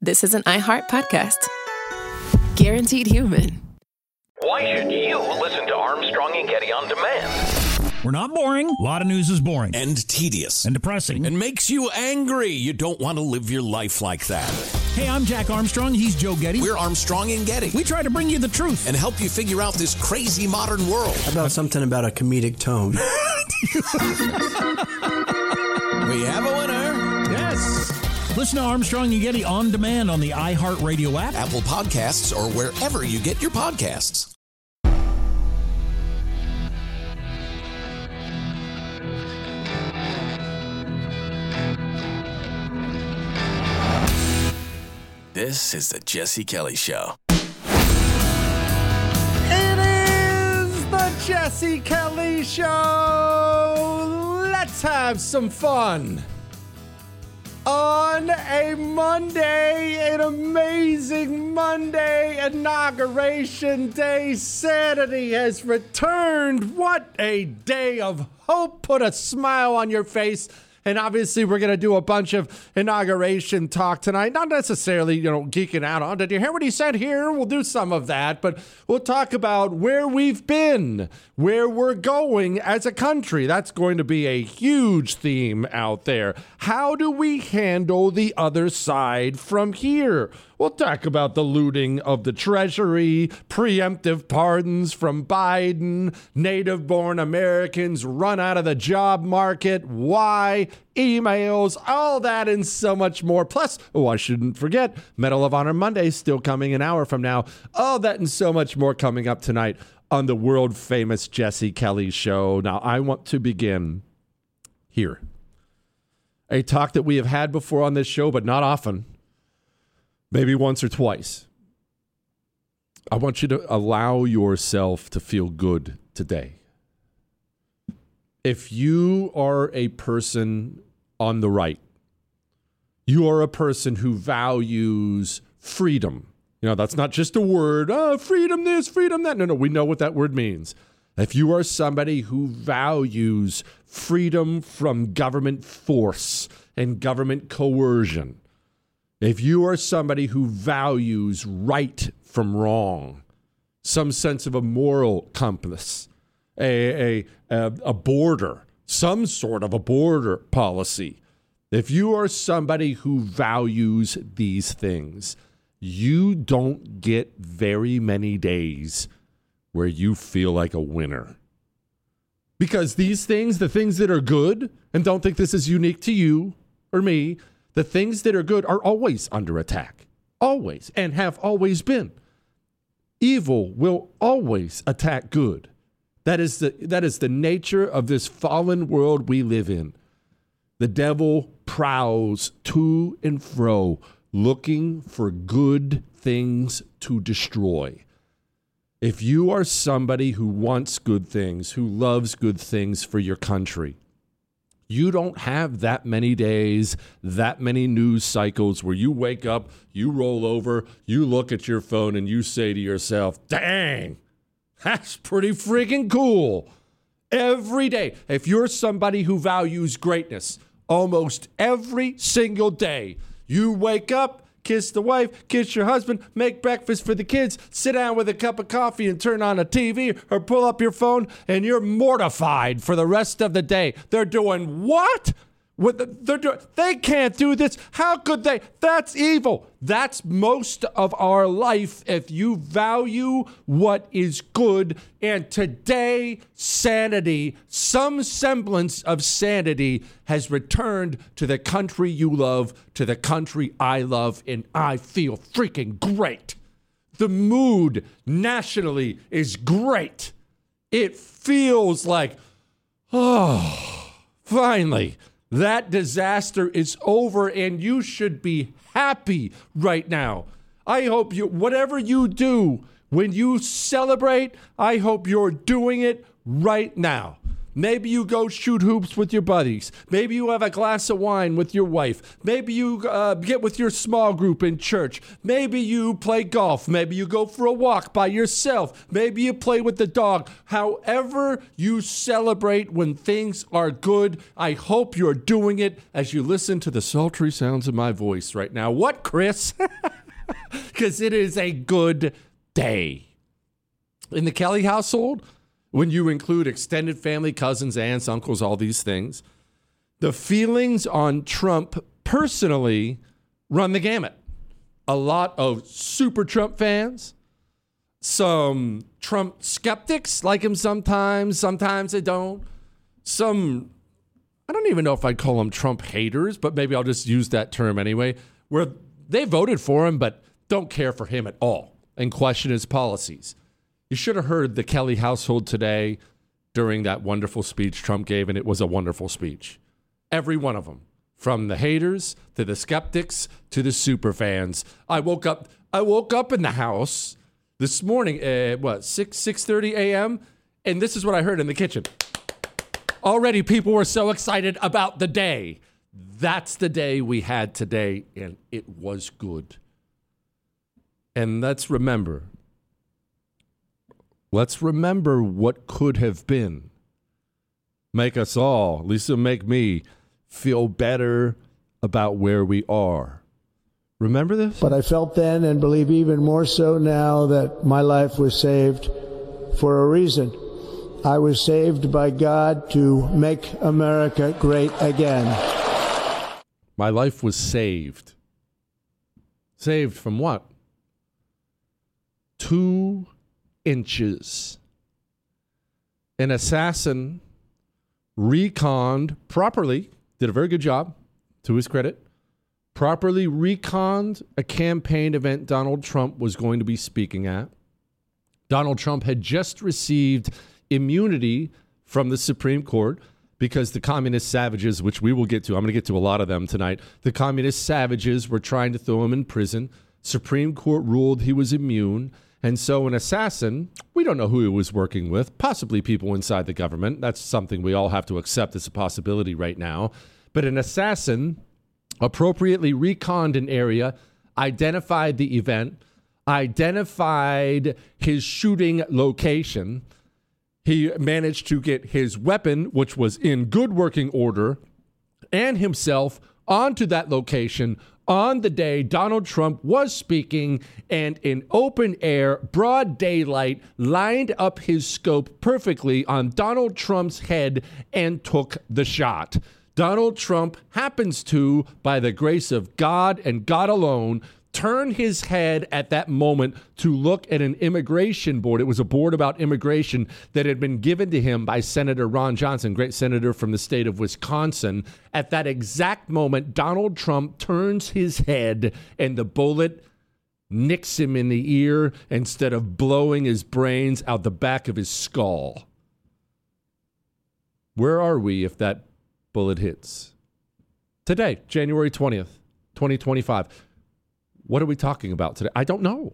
this is an iHeart podcast. Guaranteed human. Why should you listen to Armstrong and Getty on demand? We're not boring. A lot of news is boring. And tedious. And depressing. And makes you angry. You don't want to live your life like that. Hey, I'm Jack Armstrong. He's Joe Getty. We're Armstrong and Getty. We try to bring you the truth. And help you figure out this crazy modern world. How about something about a comedic tone? We have a winner. Yes. Listen to Armstrong and Getty on demand on the iHeartRadio app, Apple Podcasts, or wherever you get your podcasts. This is the Jesse Kelly Show. It is the Jesse Kelly Show. Let's have some fun. On a Monday, an amazing Monday, Inauguration Day, sanity has returned. What a day of hope. Put a smile on your face. And obviously, we're going to do a bunch of inauguration talk tonight. Not necessarily, geeking out on, did you hear what he said here? We'll do some of that, but we'll talk about where we've been, where we're going as a country. That's going to be a huge theme out there. How do we handle the other side from here? We'll talk about the looting of the Treasury, preemptive pardons from Biden, native-born Americans run out of the job market, why, emails, all that and so much more. Plus, I shouldn't forget, Medal of Honor Monday still coming an hour from now. All that and so much more coming up tonight on the world-famous Jesse Kelly Show. Now, I want to begin here. A talk that we have had before on this show, but not often. Maybe once or twice. I want you to allow yourself to feel good today. If you are a person on the right, you are a person who values freedom. That's not just a word, freedom this, freedom that. No, we know what that word means. If you are somebody who values freedom from government force and government coercion, if you are somebody who values right from wrong, some sense of a moral compass, a border, some sort of a border policy, if you are somebody who values these things, you don't get very many days where you feel like a winner. Because these things, the things that are good, and don't think this is unique to you or me, the things that are good are always under attack, always, and have always been. Evil will always attack good. That is the nature of this fallen world we live in. The devil prowls to and fro, looking for good things to destroy. If you are somebody who wants good things, who loves good things for your country, you don't have that many days, that many news cycles where you wake up, you roll over, you look at your phone, and you say to yourself, dang, that's pretty freaking cool. Every day, if you're somebody who values greatness, almost every single day, you wake up, kiss the wife, kiss your husband, make breakfast for the kids, sit down with a cup of coffee and turn on a TV or pull up your phone, and you're mortified for the rest of the day. They're doing what? They can't do this. How could they? That's evil. That's most of our life if you value what is good. And today, sanity, some semblance of sanity has returned to the country you love, to the country I love, and I feel freaking great. The mood nationally is great. It feels like, finally. That disaster is over, and you should be happy right now. I hope whatever you do, when you celebrate, I hope you're doing it right now. Maybe you go shoot hoops with your buddies. Maybe you have a glass of wine with your wife. Maybe you get with your small group in church. Maybe you play golf. Maybe you go for a walk by yourself. Maybe you play with the dog. However you celebrate when things are good, I hope you're doing it as you listen to the sultry sounds of my voice right now. What, Chris? Because it is a good day. In the Kelly household, when you include extended family, cousins, aunts, uncles, all these things, the feelings on Trump personally run the gamut. A lot of super Trump fans, some Trump skeptics like him sometimes they don't. Some, I don't even know if I'd call them Trump haters, but maybe I'll just use that term anyway, where they voted for him but don't care for him at all and question his policies. You should have heard the Kelly household today during that wonderful speech Trump gave, and it was a wonderful speech. Every one of them, from the haters to the skeptics to the super fans. I woke up in the house this morning at 6:30 a.m., and this is what I heard in the kitchen. Already people were so excited about the day. That's the day we had today, and it was good. And let's remember what could have been. Make us all, at least it'll make me, feel better about where we are. Remember this? But I felt then and believe even more so now that my life was saved for a reason. I was saved by God to make America great again. My life was saved. Saved from what? 2 inches. An assassin reconned properly, did a very good job, to his credit, properly reconned a campaign event Donald Trump was going to be speaking at. Donald Trump had just received immunity from the Supreme Court because the communist savages, which we will get to, I'm going to get to a lot of them tonight, the communist savages were trying to throw him in prison. Supreme Court ruled he was immune. And so an assassin, we don't know who he was working with, possibly people inside the government. That's something we all have to accept as a possibility right now. But an assassin appropriately reconned an area, identified the event, identified his shooting location. He managed to get his weapon, which was in good working order, and himself onto that location on the day Donald Trump was speaking, and in open air, broad daylight, lined up his scope perfectly on Donald Trump's head and took the shot. Donald Trump happens to, by the grace of God and God alone, turn his head at that moment to look at an immigration board. It was a board about immigration that had been given to him by Senator Ron Johnson, great senator from the state of Wisconsin. At that exact moment, Donald Trump turns his head and the bullet nicks him in the ear instead of blowing his brains out the back of his skull. Where are we if that bullet hits? Today, January 20th, 2025. What are we talking about today? I don't know.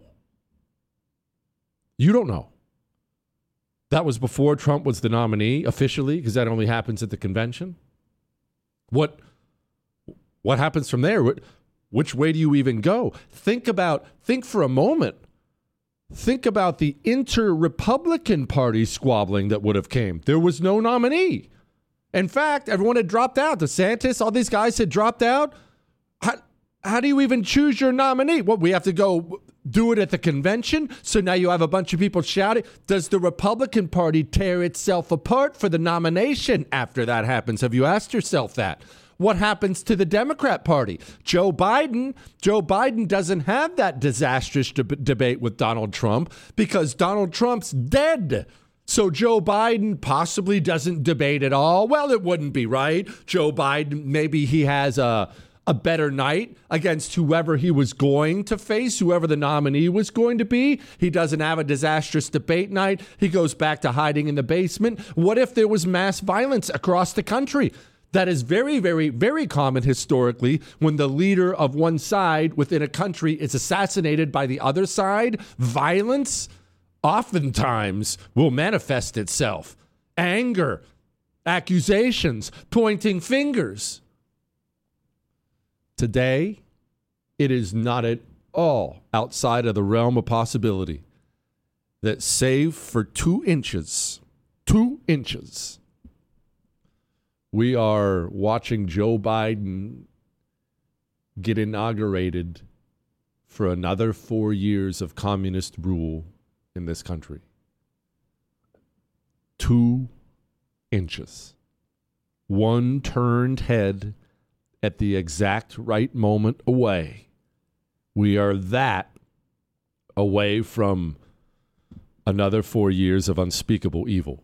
You don't know. That was before Trump was the nominee officially, because that only happens at the convention. What happens from there? Which way do you even go? Think for a moment. Think about the inter-Republican Party squabbling that would have came. There was no nominee. In fact, everyone had dropped out. DeSantis, all these guys had dropped out. How do you even choose your nominee? What, we have to go do it at the convention? So now you have a bunch of people shouting. Does the Republican Party tear itself apart for the nomination after that happens? Have you asked yourself that? What happens to the Democrat Party? Joe Biden doesn't have that disastrous debate with Donald Trump because Donald Trump's dead. So Joe Biden possibly doesn't debate at all. Well, it wouldn't be right. Joe Biden, maybe he has a better night against whoever he was going to face, whoever the nominee was going to be. He doesn't have a disastrous debate night. He goes back to hiding in the basement. What if there was mass violence across the country? That is very, very, very common historically when the leader of one side within a country is assassinated by the other side. Violence oftentimes will manifest itself. Anger, accusations, pointing fingers. Today, it is not at all outside of the realm of possibility that save for 2 inches, we are watching Joe Biden get inaugurated for another 4 years of communist rule in this country. 2 inches. One turned head at the exact right moment away. We are that away from another 4 years of unspeakable evil.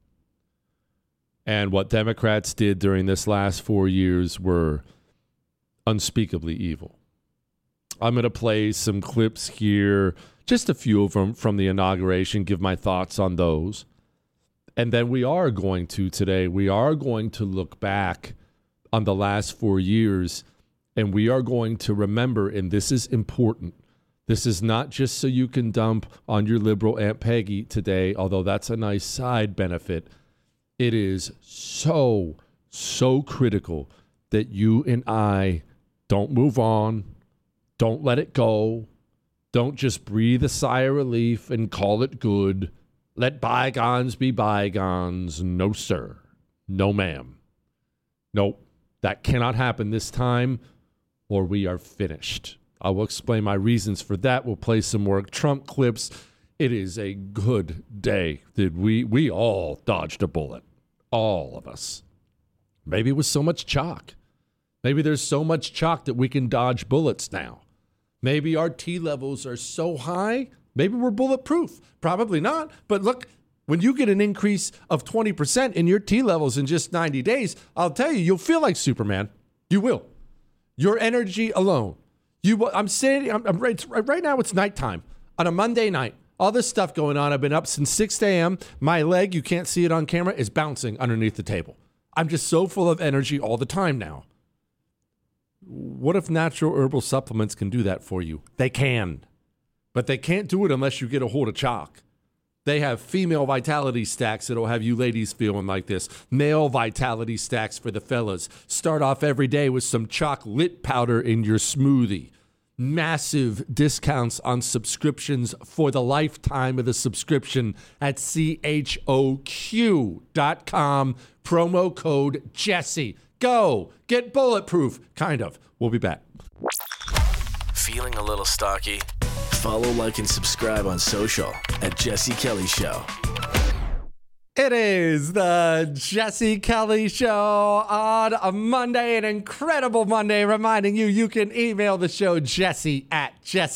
And what Democrats did during this last 4 years were unspeakably evil. I'm going to play some clips here, just a few of them from the inauguration, give my thoughts on those. And then we are going to look back on the last 4 years, and we are going to remember, and this is important, this is not just so you can dump on your liberal Aunt Peggy today, although that's a nice side benefit. It is so critical that you and I don't move on, don't let it go, don't just breathe a sigh of relief and call it good. Let bygones be bygones. No, sir. No, ma'am. Nope. That cannot happen this time, or we are finished. I will explain my reasons for that. We'll play some more Trump clips. It is a good day. We all dodged a bullet. All of us. Maybe it was so much chalk. Maybe there's so much chalk that we can dodge bullets now. Maybe our T levels are so high, maybe we're bulletproof. Probably not. But look, when you get an increase of 20% in your T levels in just 90 days, I'll tell you, you'll feel like Superman. You will. Your energy alone. I'm right now, it's nighttime on a Monday night. All this stuff going on. I've been up since 6 a.m. My leg, you can't see it on camera, is bouncing underneath the table. I'm just so full of energy all the time now. What if natural herbal supplements can do that for you? They can. But they can't do it unless you get a hold of chalk. They have female vitality stacks that'll have you ladies feeling like this. Male vitality stacks for the fellas. Start off every day with some chalk lit powder in your smoothie. Massive discounts on subscriptions for the lifetime of the subscription at CHOQ.com. Promo code Jesse. Go. Get bulletproof. Kind of. We'll be back. Feeling a little stocky? Follow, like, and subscribe on social at Jesse Kelly Show. It is the Jesse Kelly Show on a Monday, an incredible Monday, reminding you can email the show Jesse at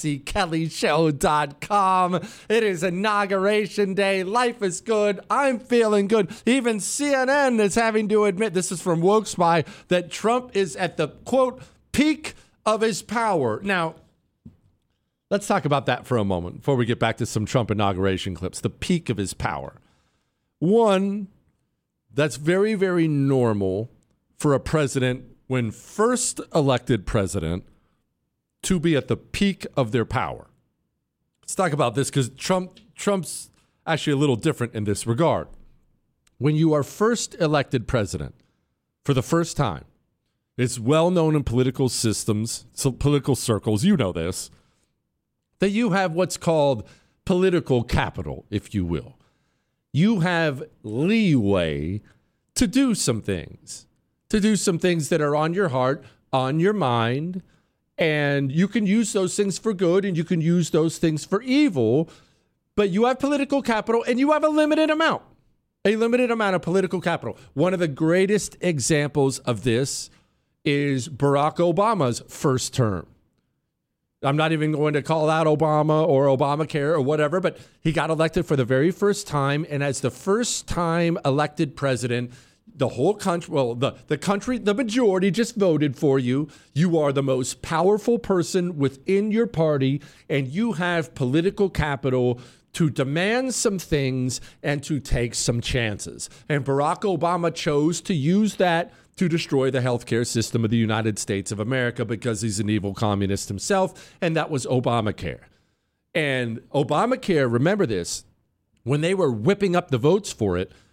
jessekellyshow.com. It is Inauguration Day. Life is good. I'm feeling good. Even CNN is having to admit, this is from Woke Spy, that Trump is at the, quote, peak of his power. Now, let's talk about that for a moment before we get back to some Trump inauguration clips. The peak of his power. One, that's very, very normal for a president, when first elected president, to be at the peak of their power. Let's talk about this because Trump's actually a little different in this regard. When you are first elected president for the first time, it's well known in political systems, so political circles, you know this, that you have what's called political capital, if you will. You have leeway to do some things that are on your heart, on your mind, and you can use those things for good and you can use those things for evil, but you have political capital and you have a limited amount of political capital. One of the greatest examples of this is Barack Obama's first term. I'm not even going to call out Obama or Obamacare or whatever, but he got elected for the very first time. And as the first time elected president, the whole country, well, the country, the majority just voted for you. You are the most powerful person within your party, and you have political capital to demand some things and to take some chances. And Barack Obama chose to use that to destroy the healthcare system of the United States of America because he's an evil communist himself, and that was Obamacare. And Obamacare, remember this, when they were whipping up the votes for it,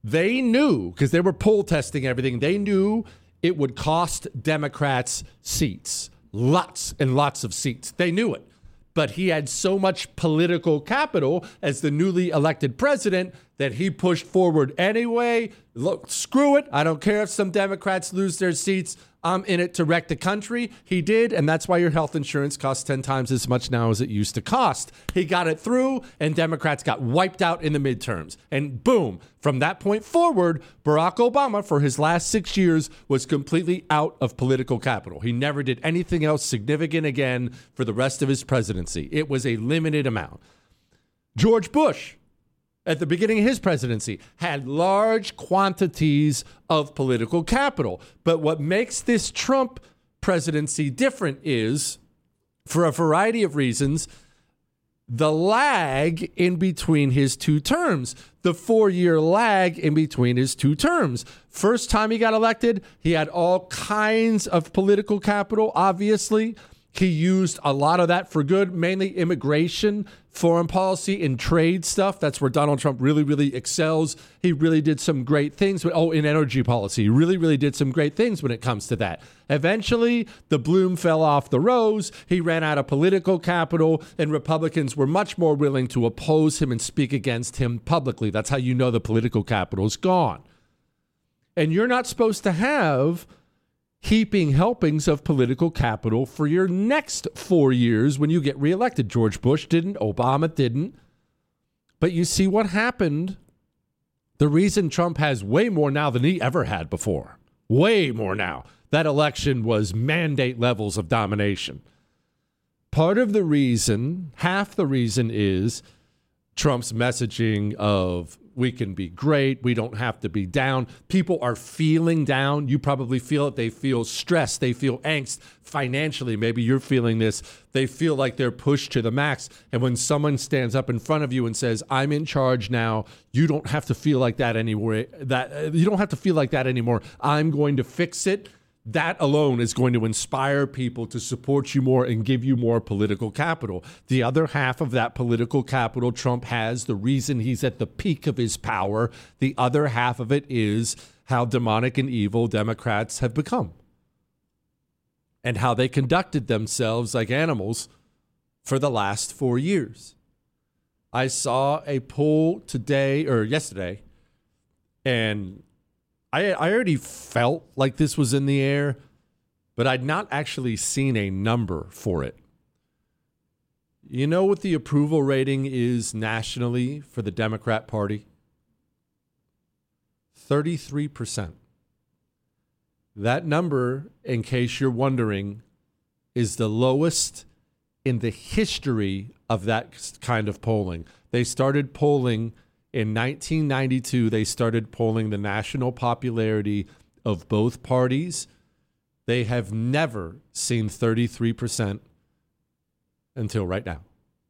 They knew, because they were poll testing everything, they knew it would cost Democrats seats. Lots and lots of seats. They knew it. But he had so much political capital as the newly elected president that he pushed forward anyway. Look, screw it. I don't care if some Democrats lose their seats. I'm in it to wreck the country. He did, and that's why your health insurance costs 10 times as much now as it used to cost. He got it through, and Democrats got wiped out in the midterms. And boom, from that point forward, Barack Obama, for his last 6 years, was completely out of political capital. He never did anything else significant again for the rest of his presidency. It was a limited amount. George Bush, at the beginning of his presidency, had large quantities of political capital. But what makes this Trump presidency different is, for a variety of reasons, the lag in between his two terms, the 4-year lag in between his two terms. First time he got elected, he had all kinds of political capital, obviously. He used a lot of that for good, mainly immigration, foreign policy, and trade stuff. That's where Donald Trump really, really excels. He really did some great things. In energy policy, he really, really did some great things when it comes to that. Eventually, the bloom fell off the rose. He ran out of political capital, and Republicans were much more willing to oppose him and speak against him publicly. That's how you know the political capital is gone. And you're not supposed to have heaping helpings of political capital for your next 4 years when you get reelected. George Bush didn't. Obama didn't. But you see what happened. The reason Trump has way more now than he ever had before, way more now, that election was mandate levels of domination. Part of the reason, half the reason, is Trump's messaging of we can be great, we don't have to be down. People are feeling down. You probably feel it. They feel stressed. They feel angst financially. Maybe you're feeling this. They feel like they're pushed to the max. And when someone stands up in front of you and says, I'm in charge now, you don't have to feel like that anymore. You don't have to feel like that anymore. I'm going to fix it. That alone is going to inspire people to support you more and give you more political capital. The other half of that political capital Trump has, the reason he's at the peak of his power, the other half of it is how demonic and evil Democrats have become and how they conducted themselves like animals for the last 4 years. I saw a poll yesterday, and I already felt like this was in the air, but I'd not actually seen a number for it. You know what the approval rating is nationally for the Democrat Party? 33%. That number, in case you're wondering, is the lowest in the history of that kind of polling. They started polling in 1992, they started polling the national popularity of both parties. They have never seen 33% until right now.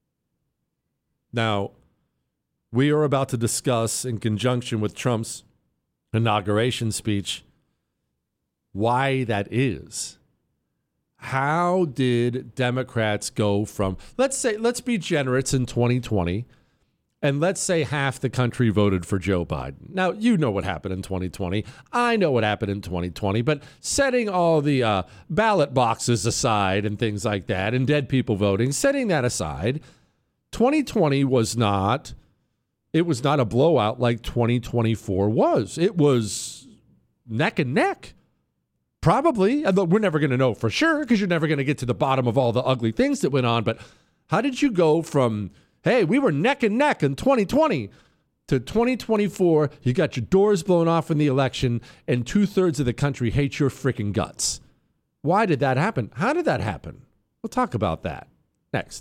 Now, we are about to discuss, in conjunction with Trump's inauguration speech, why that is. How did Democrats go from, let's be generous in 2020, and let's say half the country voted for Joe Biden. Now, you know what happened in 2020. I know what happened in 2020. But setting all the ballot boxes aside and things like that, and dead people voting, setting that aside, 2020 was not a blowout like 2024 was. It was neck and neck. Probably. We're never going to know for sure because you're never going to get to the bottom of all the ugly things that went on. But how did you go from, hey, we were neck and neck in 2020 to 2024, you got your doors blown off in the election, and 2/3 of the country hates your freaking guts? Why did that happen? How did that happen? We'll talk about that next.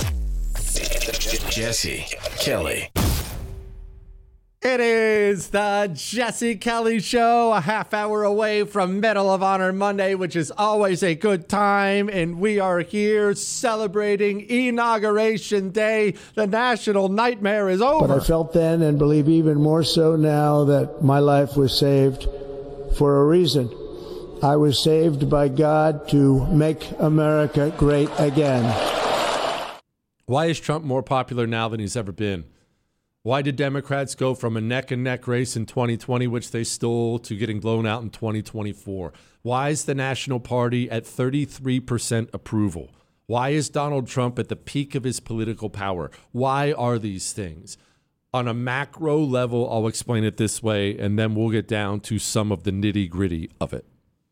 Jesse Kelly. It is the Jesse Kelly Show, a half hour away from Medal of Honor Monday, which is always a good time. And we are here celebrating Inauguration Day. The national nightmare is over. But I felt then, and believe even more so now, that my life was saved for a reason. I was saved by God to make America great again. Why is Trump more popular now than he's ever been? Why did Democrats go from a neck-and-neck race in 2020, which they stole, to getting blown out in 2024? Why is the National Party at 33% approval? Why is Donald Trump at the peak of his political power? Why are these things? On a macro level, I'll explain it this way, and then we'll get down to some of the nitty-gritty of it.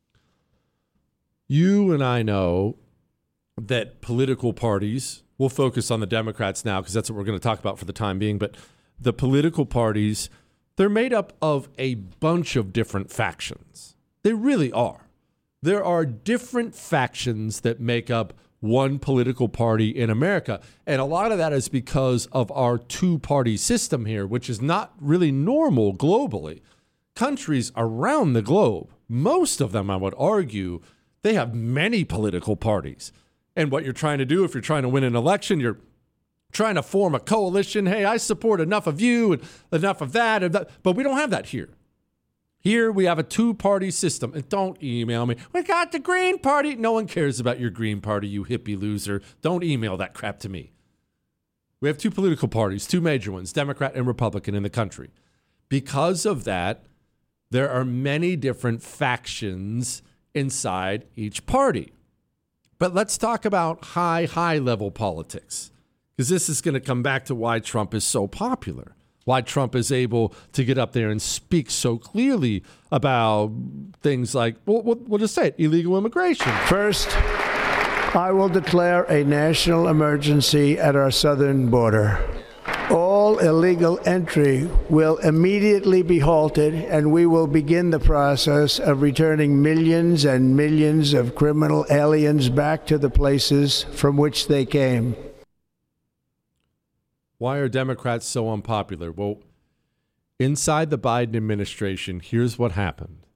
You and I know that political parties, we'll focus on the Democrats now because that's what we're going to talk about for the time being, but the political parties, they're made up of a bunch of different factions. They really are. There are different factions that make up one political party in America. And a lot of that is because of our two-party system here, which is not really normal globally. Countries around the globe, most of them, I would argue, they have many political parties. And what you're trying to do, if you're trying to win an election, you're trying to form a coalition. Hey, I support enough of you and enough of that. But we don't have that here. Here we have a two-party system. And don't email me. We got the Green Party. No one cares about your Green Party, you hippie loser. Don't email that crap to me. We have two political parties, two major ones, Democrat and Republican in the country. Because of that, there are many different factions inside each party. But let's talk about high-level politics, because this is going to come back to why Trump is so popular, why Trump is able to get up there and speak so clearly about things like, we'll just say it, illegal immigration. First, I will declare a national emergency at our southern border. All illegal entry will immediately be halted, and we will begin the process of returning millions and millions of criminal aliens back to the places from which they came. Why are Democrats so unpopular? Well, inside the Biden administration, here's what happened.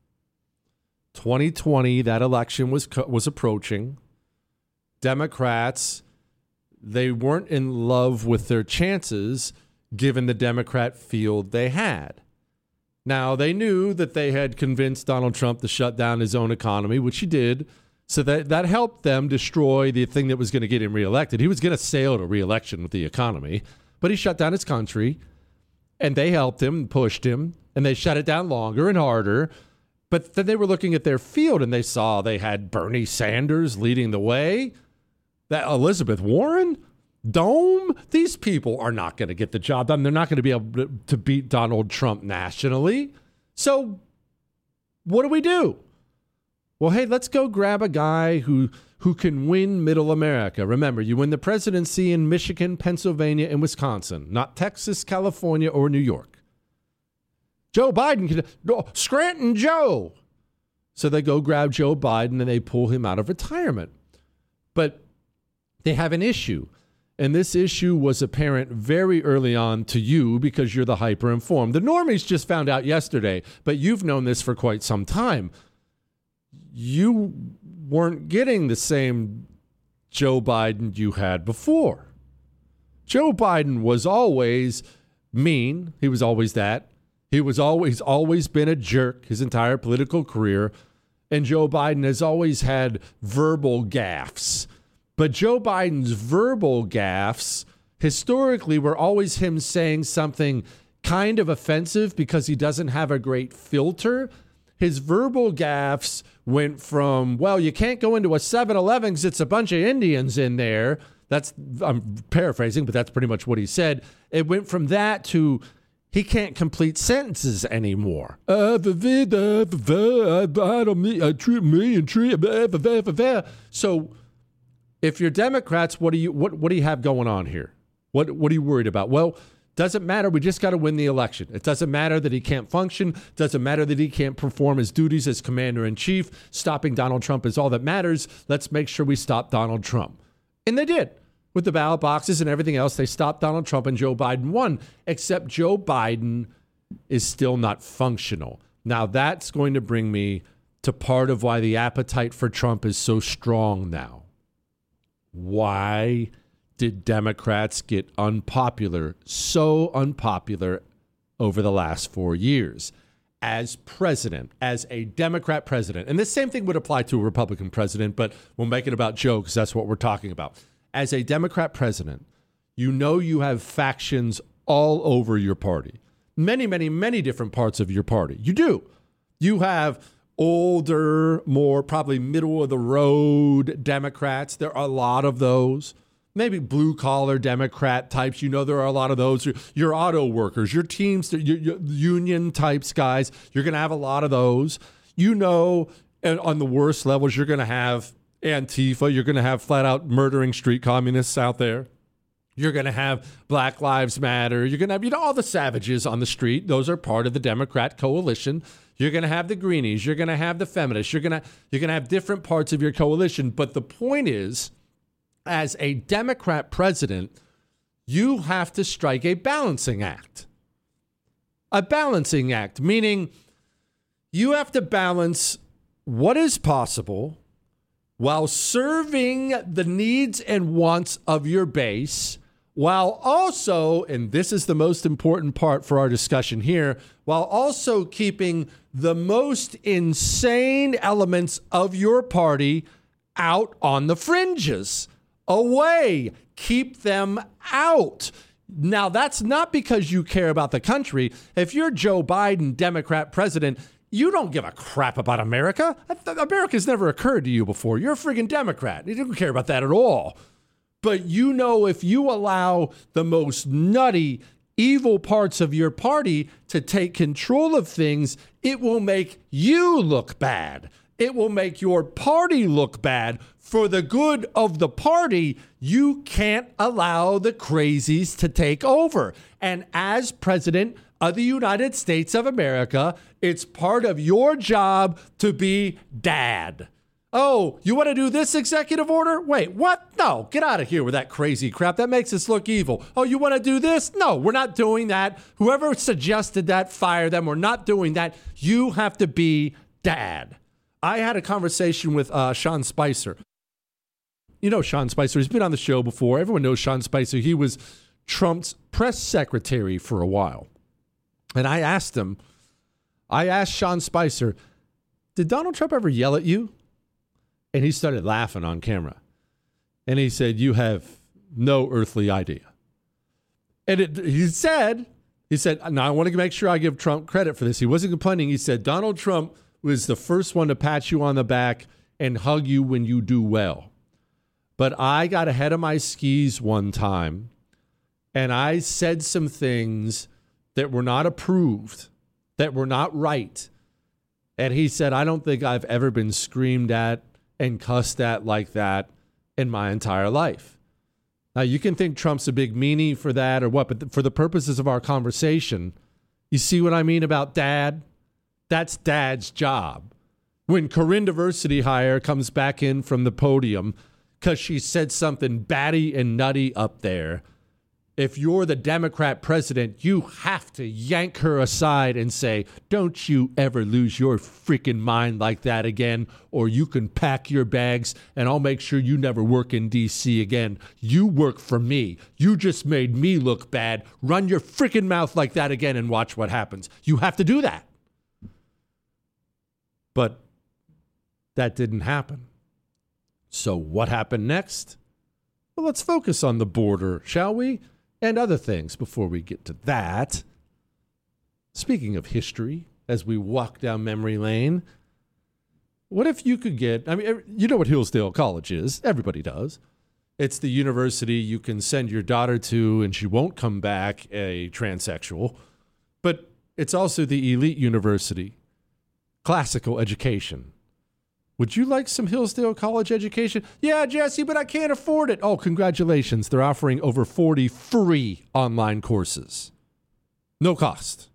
2020, that election was approaching. Democrats, they weren't in love with their chances given the Democrat field they had. Now, they knew that they had convinced Donald Trump to shut down his own economy, which he did. So that helped them destroy the thing that was going to get him reelected. He was going to sail to reelection with the economy, but he shut down his country, and they helped him, pushed him, and they shut it down longer and harder. But then they were looking at their field, and they saw they had Bernie Sanders leading the way, that Elizabeth Warren, Dome. These people are not going to get the job done. They're not going to be able to beat Donald Trump nationally. So what do? Well, hey, let's go grab a guy who can win middle America. Remember, you win the presidency in Michigan, Pennsylvania, and Wisconsin, not Texas, California, or New York. Joe Biden, Scranton Joe. So they go grab Joe Biden and they pull him out of retirement. But they have an issue. And this issue was apparent very early on to you because you're the hyper-informed. The normies just found out yesterday, but you've known this for quite some time. You weren't getting the same Joe Biden you had before. Joe Biden was always mean. He was always that. He was always been a jerk his entire political career. And Joe Biden has always had verbal gaffes. But Joe Biden's verbal gaffes historically were always him saying something kind of offensive because he doesn't have a great filter. His verbal gaffes went from, well, you can't go into a 7-Eleven because it's a bunch of Indians in there. I'm paraphrasing, but that's pretty much what he said. It went from that to he can't complete sentences anymore. So if you're Democrats, what do you have going on here? What are you worried about? Well, doesn't matter. We just got to win the election. It doesn't matter that he can't function. Doesn't matter that he can't perform his duties as commander-in-chief. Stopping Donald Trump is all that matters. Let's make sure we stop Donald Trump. And they did. With the ballot boxes and everything else, they stopped Donald Trump and Joe Biden won. Except Joe Biden is still not functional. Now, that's going to bring me to part of why the appetite for Trump is so strong now. Why did Democrats get so unpopular over the last 4 years? As president, as a Democrat president, and the same thing would apply to a Republican president, but we'll make it about Joe because that's what we're talking about. As a Democrat president, you know you have factions all over your party. Many, many, many different parts of your party. You do. You have older, more probably middle of the road Democrats. There are a lot of those. Maybe blue collar Democrat types. You know, there are a lot of those. Your auto workers, your teams, your union types guys. You're going to have a lot of those. You know, and on the worst levels, you're going to have Antifa. You're going to have flat out murdering street communists out there. You're going to have Black Lives Matter. You're going to have, all the savages on the street. Those are part of the Democrat coalition. You're going to have the Greenies. You're going to have the feminists. You're going to have different parts of your coalition. But the point is, as a Democrat president, you have to strike a balancing act. A balancing act, meaning you have to balance what is possible while serving the needs and wants of your base, while also, and this is the most important part for our discussion here, while also keeping the most insane elements of your party out on the fringes, away. Keep them out. Now, that's not because you care about the country. If you're Joe Biden, Democrat president, you don't give a crap about America. America's never occurred to you before. You're a friggin' Democrat. You don't care about that at all. But you know, if you allow the most nutty, evil parts of your party to take control of things, it will make you look bad. It will make your party look bad. For the good of the party, you can't allow the crazies to take over. And as president of the United States of America, it's part of your job to be dad. Oh, you want to do this executive order? Wait, what? No, get out of here with that crazy crap. That makes us look evil. Oh, you want to do this? No, we're not doing that. Whoever suggested that, fire them. We're not doing that. You have to be dad. I had a conversation with Sean Spicer. You know Sean Spicer. He's been on the show before. Everyone knows Sean Spicer. He was Trump's press secretary for a while. And I asked Sean Spicer, did Donald Trump ever yell at you? And he started laughing on camera. And he said, you have no earthly idea. And he said, now I want to make sure I give Trump credit for this. He wasn't complaining. He said, Donald Trump was the first one to pat you on the back and hug you when you do well. But I got ahead of my skis one time, and I said some things that were not approved, that were not right. And he said, I don't think I've ever been screamed at and cussed at like that in my entire life. Now, you can think Trump's a big meanie for that or what, but for the purposes of our conversation, you see what I mean about dad? That's dad's job. When Corinne Diversity Hire comes back in from the podium because she said something batty and nutty up there, if you're the Democrat president, you have to yank her aside and say, don't you ever lose your freaking mind like that again, or you can pack your bags and I'll make sure you never work in D.C. again. You work for me. You just made me look bad. Run your freaking mouth like that again and watch what happens. You have to do that. But that didn't happen. So what happened next? Well, let's focus on the border, shall we? And other things before we get to that. Speaking of history, as we walk down memory lane, what if you could get, you know what Hillsdale College is. Everybody does. It's the university you can send your daughter to and she won't come back a transsexual. But it's also the elite university. Classical education. Would you like some Hillsdale College education? Yeah, Jesse, but I can't afford it. Oh, congratulations. They're offering over 40 free online courses. No cost.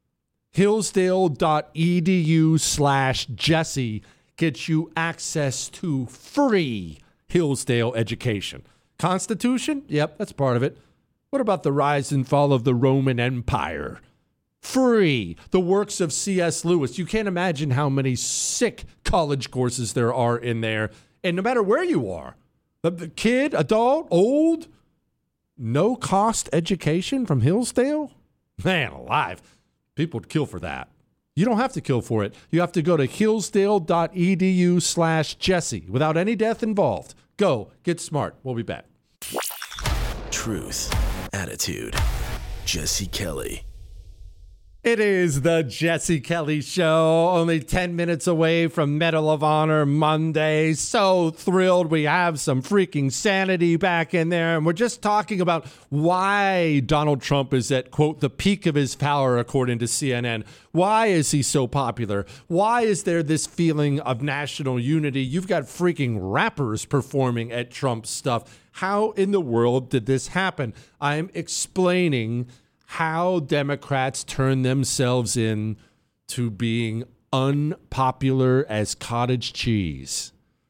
Hillsdale.edu/Jesse gets you access to free Hillsdale education. Constitution? Yep, that's part of it. What about the rise and fall of the Roman Empire? Free. The works of C.S. Lewis. You can't imagine how many sick college courses there are in there. And no matter where you are, the kid, adult, old, no cost education from Hillsdale? Man alive. People would kill for that. You don't have to kill for it. You have to go to hillsdale.edu/Jesse without any death involved. Go. Get smart. We'll be back. Truth. Attitude. Jesse Kelly. It is the Jesse Kelly Show, only 10 minutes away from Medal of Honor Monday. So thrilled we have some freaking sanity back in there. And we're just talking about why Donald Trump is at, quote, the peak of his power, according to CNN. Why is he so popular? Why is there this feeling of national unity? You've got freaking rappers performing at Trump stuff. How in the world did this happen? I'm explaining how Democrats turn themselves in to being unpopular as cottage cheese.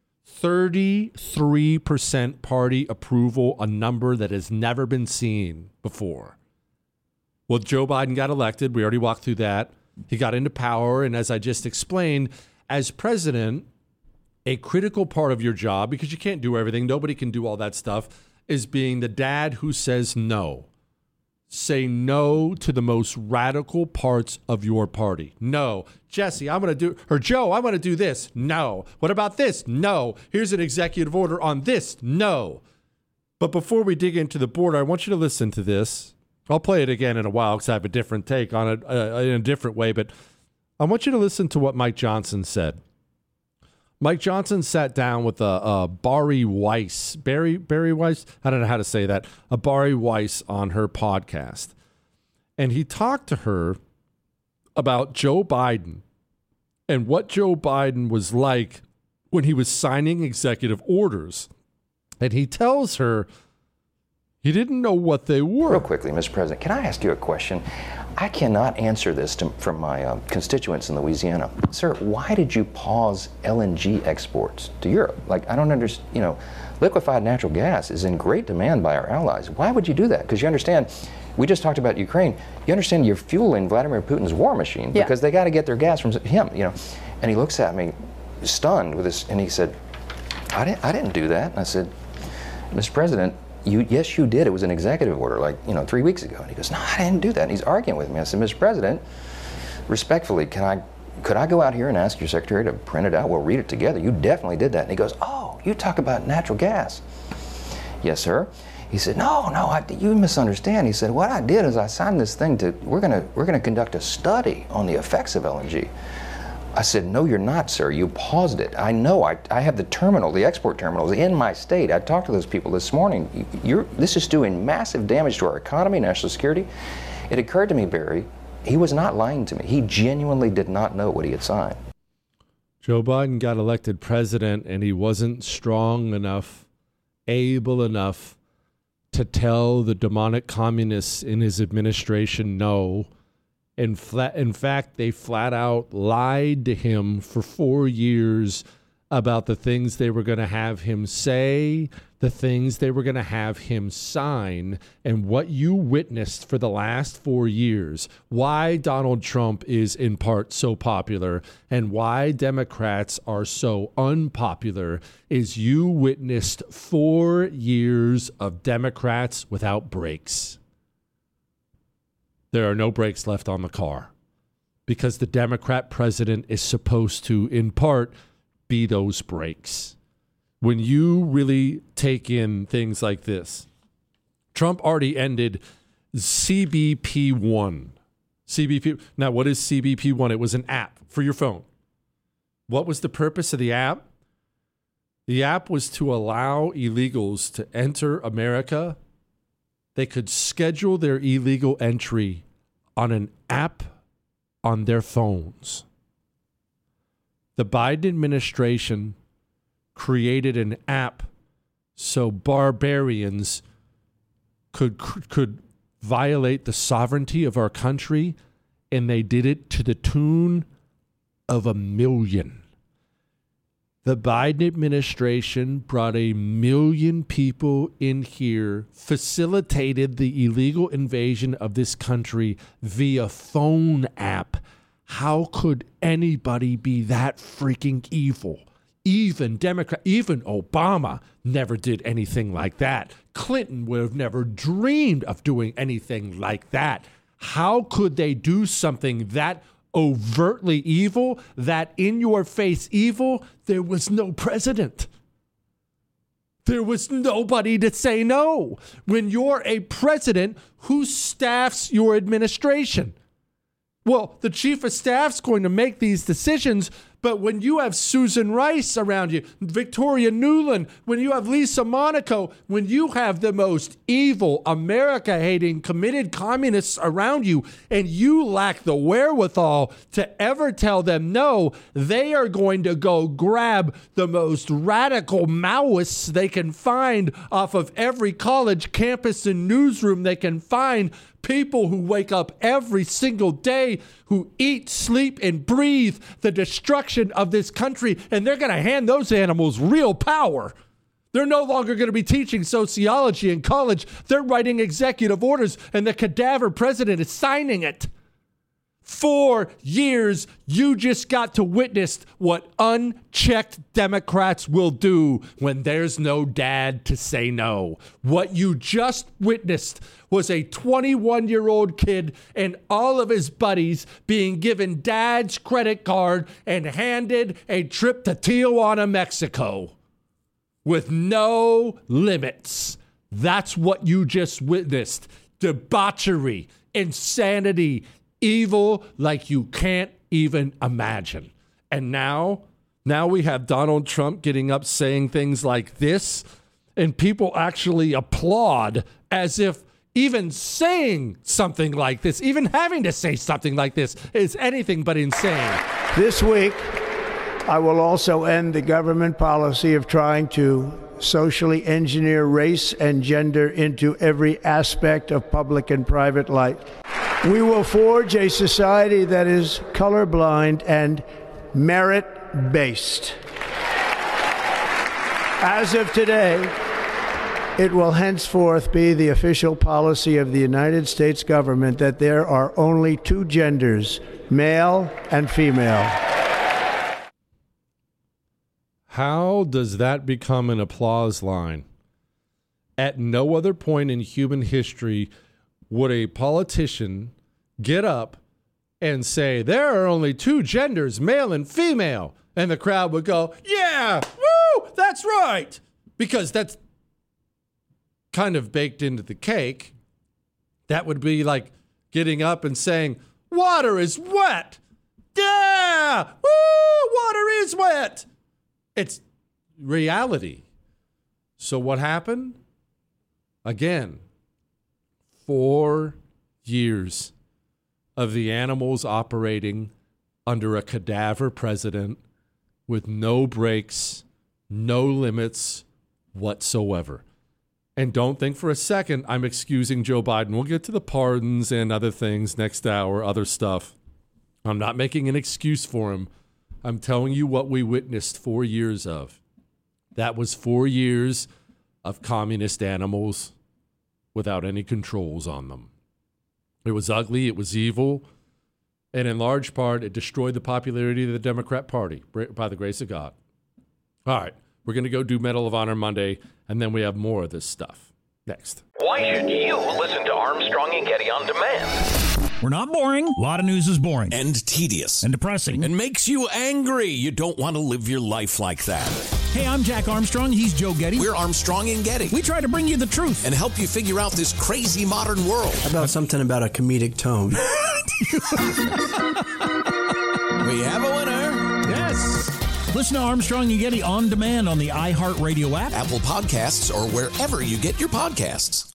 33% party approval, a number that has never been seen before. Well, Joe Biden got elected. We already walked through that. He got into power. And as I just explained, as president, a critical part of your job, because you can't do everything, nobody can do all that stuff, is being the dad who says no. Say no to the most radical parts of your party. No. Jesse, I'm going to do, or Joe, I want to do this. No. What about this? No. Here's an executive order on this. No. But before we dig into the border, I want you to listen to this. I'll play it again in a while because I have a different take on it in a different way. But I want you to listen to what Mike Johnson said. Mike Johnson sat down with Bari Weiss, Barry Weiss, I don't know how to say that, Bari Weiss on her podcast. And he talked to her about Joe Biden and what Joe Biden was like when he was signing executive orders. And he tells her he didn't know what they were. Real quickly, Mr. President, can I ask you a question? I cannot answer this from my constituents in Louisiana. Sir, why did you pause LNG exports to Europe? Like, I don't understand, liquefied natural gas is in great demand by our allies. Why would you do that? Because you understand, we just talked about Ukraine. You understand you're fueling Vladimir Putin's war machine because they got to get their gas from him, And he looks at me stunned with this, and he said, I didn't do that. And I said, Mr. President, yes, you did. It was an executive order, 3 weeks ago. And he goes, no, I didn't do that. And he's arguing with me. I said, Mr. President, respectfully, could I go out here and ask your secretary to print it out? We'll read it together. You definitely did that. And he goes, oh, you talk about natural gas. Yes, sir. He said, no, you misunderstand. He said, what I did is I signed this thing we're gonna conduct a study on the effects of LNG. I said, no, you're not, sir. You paused it. I know. I have the export terminals in my state. I talked to those people this morning. This is doing massive damage to our economy, national security. It occurred to me, Barry, he was not lying to me. He genuinely did not know what he had signed. Joe Biden got elected president, and he wasn't strong enough, able enough to tell the demonic communists in his administration no. In fact, they flat out lied to him for 4 years about the things they were going to have him say, the things they were going to have him sign, and what you witnessed for the last 4 years, why Donald Trump is in part so popular and why Democrats are so unpopular is you witnessed 4 years of Democrats without brakes. There are no brakes left on the car because the Democrat president is supposed to, in part, be those brakes. When you really take in things like this, Trump already ended CBP-1. Now, what is CBP-1? It was an app for your phone. What was the purpose of the app? The app was to allow illegals to enter America. They could schedule their illegal entry on an app on their phones. The Biden administration created an app so barbarians could violate the sovereignty of our country, and they did it to the tune of 1 million. The Biden administration brought 1 million people in here, facilitated the illegal invasion of this country via phone app. How could anybody be that freaking evil? Even Obama never did anything like that. Clinton would have never dreamed of doing anything like that. How could they do something that overtly evil, that in-your-face evil? There was no president. There was nobody to say no when you're a president who staffs your administration. Well, the chief of staff's going to make these decisions, but when you have Susan Rice around you, Victoria Nuland, when you have Lisa Monaco, when you have the most evil, America-hating, committed communists around you, and you lack the wherewithal to ever tell them no, they are going to go grab the most radical Maoists they can find off of every college campus and newsroom they can find, people who wake up every single day, who eat, sleep, and breathe the destruction of this country, and they're going to hand those animals real power. They're no longer going to be teaching sociology in college. They're writing executive orders, and the cadaver president is signing it. 4 years, you just got to witness what unchecked Democrats will do when there's no dad to say no. What you just witnessed was a 21-year-old kid and all of his buddies being given dad's credit card and handed a trip to Tijuana, Mexico, with no limits. That's what you just witnessed. Debauchery, insanity, evil like you can't even imagine. And now we have Donald Trump getting up saying things like this, and people actually applaud as if even saying something like this, even having to say something like this, is anything but insane. This week, I will also end the government policy of trying to socially engineer race and gender into every aspect of public and private life. We will forge a society that is colorblind and merit-based. As of today, it will henceforth be the official policy of the United States government that there are only 2 genders, male and female. How does that become an applause line? At no other point in human history would a politician get up and say, there are only 2 genders, male and female. And the crowd would go, yeah, woo, that's right. Because that's kind of baked into the cake. That would be like getting up and saying, water is wet. Yeah, woo, water is wet. It's reality. So what happened? Again, 4 years of the animals operating under a cadaver president with no breaks, no limits whatsoever. And don't think for a second I'm excusing Joe Biden. We'll get to the pardons and other things next hour, other stuff. I'm not making an excuse for him. I'm telling you what we witnessed 4 years of. That was 4 years of communist animals without any controls on them. It was ugly, it was evil, and in large part, it destroyed the popularity of the Democrat Party, by the grace of God. All right, we're going to go do Medal of Honor Monday, and then we have more of this stuff. Next. Why should you listen to Armstrong and Getty on demand? We're not boring. A lot of news is boring. And tedious. And depressing. And makes you angry. You don't want to live your life like that. Hey, I'm Jack Armstrong. He's Joe Getty. We're Armstrong and Getty. We try to bring you the truth. And help you figure out this crazy modern world. How about something about a comedic tone? We have a winner. Yes. Listen to Armstrong and Getty on demand on the iHeartRadio app, Apple Podcasts, or wherever you get your podcasts.